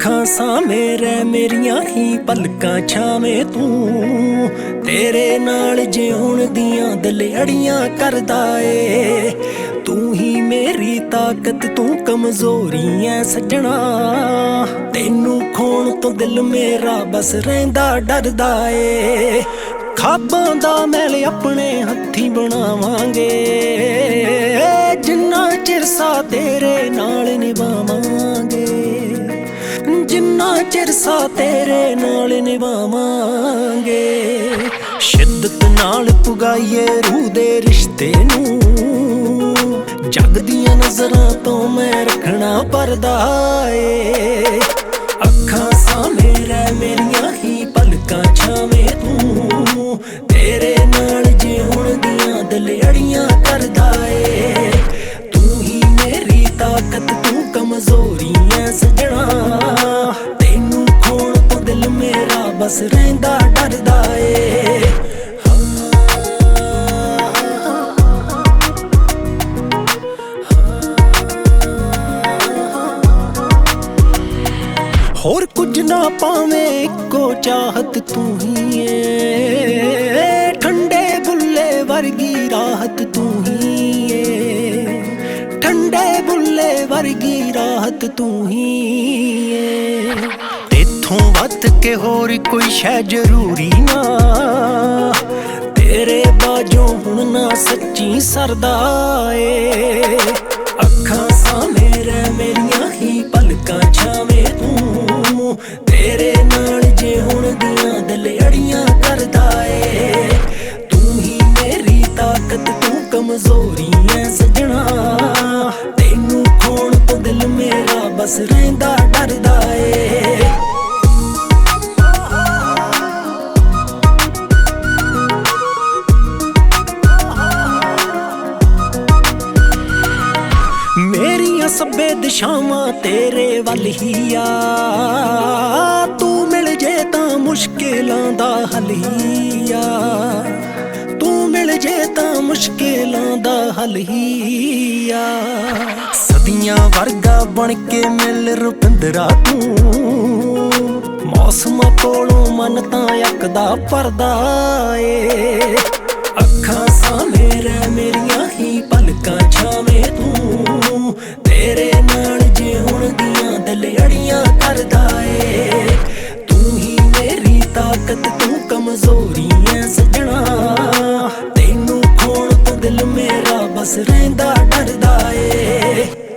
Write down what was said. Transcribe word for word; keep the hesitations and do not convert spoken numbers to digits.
ਅੱਖਾਂ ਸਾਹਮਣੇ ਰਹਿ ਮੇਰੀਆਂ ਹੀ ਪਲਕਾਂ ਛਾਵੇਂ ਤੂੰ, ਤੇਰੇ ਨਾਲ ਜਿਉਣ ਦੀਆਂ ਦਿਲ ਅੜੀਆਂ ਕਰਦਾ ਏ। ਤੂੰ ਹੀ ਮੇਰੀ ਤਾਕਤ ਤੂੰ ਕਮਜ਼ੋਰੀ ਐ ਸੱਜਣਾ, ਤੈਨੂੰ ਖੋਣ ਤੋਂ ਦਿਲ ਮੇਰਾ ਬਸ ਰਹਿੰਦਾ ਡਰਦਾ ਏ। ਖਾਬਾਂ ਦਾ ਮੈਲ ਆਪਣੇ ਹੱਥੀਂ ਬਣਾਵਾਂਗੇ, ਜਿੰਨਾ ਚਿਰ ਸਾ ਤੇਰੇ ਨਾਲ ਨਿਭਾਵਾਂਗੇ, ਜਿੰਨਾ ਚਿਰ ਸਾ ਤੇਰੇ ਨਾਲ ਨਿਭਾਵਾਂਗੇ। ਸ਼ਿੱਦਤ ਨਾਲ ਪੁਗਾਈਏ ਰੂਹ ਦੇ ਰਿਸ਼ਤੇ ਨੂੰ, ਜਗ ਦੀਆਂ ਨਜ਼ਰਾਂ ਤੋਂ ਮੈਂ ਰੱਖਣਾ ਪਰਦਾ ਏ। ਅੱਖਾਂ ਸਾਹਮਣੇ ਰਹਿ ਮੇਰੀਆਂ ਹੀ ਪਲਕਾਂ ਛਾਵੇਂ ਤੂੰ, ਤੇਰੇ ਨਾਲ ਜਿਉਣ ਦੀਆਂ ਦਿਲ ਅੜੀਆਂ ਕਰਦਾ ਏ। ਤੂੰ ਹੀ ਮੇਰੀ ਤਾਕਤ ਤੂੰ ਕਮਜ਼ੋਰੀ ਐ ਸੱਜਣਾ, ਤੈਨੂੰ ਖੋਣ ਤੋਂ ਦਿਲ ਮੇਰਾ ਬਸ ਰਹਿੰਦਾ ਡਰਦਾ ਏ। ਹੋਰ ਕੁਝ ਨਾ ਪਾਵੇਂ ਇੱਕੋ ਚਾਹਤ ਤੂੰ ਹੀ ਏ, ਠੰਡੇ ਬੁੱਲੇ ਵਰਗੀ ਰਾਹਤ ਤੂੰ ਹੀ ਏ, ਠੰਡੇ ਬੁੱਲੇ ਵਰਗੀ ਰਾਹਤ ਤੂੰ ਹੀ ਏ। ਤੇਥੋਂ ਵੱਧ ਕੇ ਹੋਰ ਕੋਈ ਸ਼ੈ ਜ਼ਰੂਰੀ ਨਾ, ਤੇਰੇ ਬਾਝੋਂ ਹੁਣ ਨਾ ਸੱਚੀ ਸਰਦਾ ਏ। ਅੱਖਾਂ ਸਾਹਮਣੇ ਰਹਿ ਮੇਰੀਆਂ ਹੀ ਪਲਕਾਂ ਛਾਵੇਂ ਤੂੰ, ਤੇਰੇ ਨਾਲ ਜਿਉਣ ਦੀਆਂ ਦਿਲ ਅੜੀਆਂ ਕਰਦਾ ਏ। ਤੂੰ ਹੀ ਮੇਰੀ ਤਾਕਤ ਤੂੰ ਕਮਜ਼ੋਰੀ ਐ ਸੱਜਣਾ, ਤੈਨੂੰ ਖੋਣ ਤੋਂ ਦਿਲ ਮੇਰਾ ਬਸ ਰਹਿੰਦਾ ਡਰਦਾ ਏ। ਮੇਰੀਆਂ ਸਭੇ ਦਿਸ਼ਾਵਾਂ ਤੇਰੇ ਵੱਲ ਹੀ ਆ, ਤੂੰ ਮਿਲ ਜੇ ਤਾਂ ਮੁਸ਼ਕਿਲਾਂ ਦਾ ਹੱਲ ਹੀ ਆ, ਤੂੰ ਮਿਲ ਜੇ ਤਾਂ ਮੁਸ਼ਕਿਲਾਂ ਦਾ ਹੱਲ ਹੀ ਆ। ਸਦੀਆਂ ਵਰਗਾ ਬਣ ਕੇ ਮਿਲ ਰੁਪਿੰਦਰਾ ਤੂੰ, ਮੌਸਮਾਂ ਕੋਲੋਂ ਮਨ ਤਾਂ ਅੱਕਦਾ ਪਰਦਾ ਏ। ਅੱਖਾਂ ਸਾਹਮਣੇ ਰਹਿ ਮੇਰੀਆਂ ਹੀ ਪਲਕਾਂ ਛਾਵੇਂ ਤੂੰ, ਤੇਰੇ ਨਾਲ ਜਿਉਣ ਦੀਆਂ ਦਿਲ ਅੜੀਆਂ ਕਰਦਾ ਏ। ਤੂੰ ਹੀ ਮੇਰੀ ਤਾਕਤ ਤੂੰ ਕਮਜ਼ੋਰੀ ਐ ਸੱਜਣਾ, ਤੈਨੂੰ ਖੋਣ ਤੋਂ ਦਿਲ ਮੇਰਾ ਬਸ ਰਹਿੰਦਾ ਡਰਦਾ ਏ।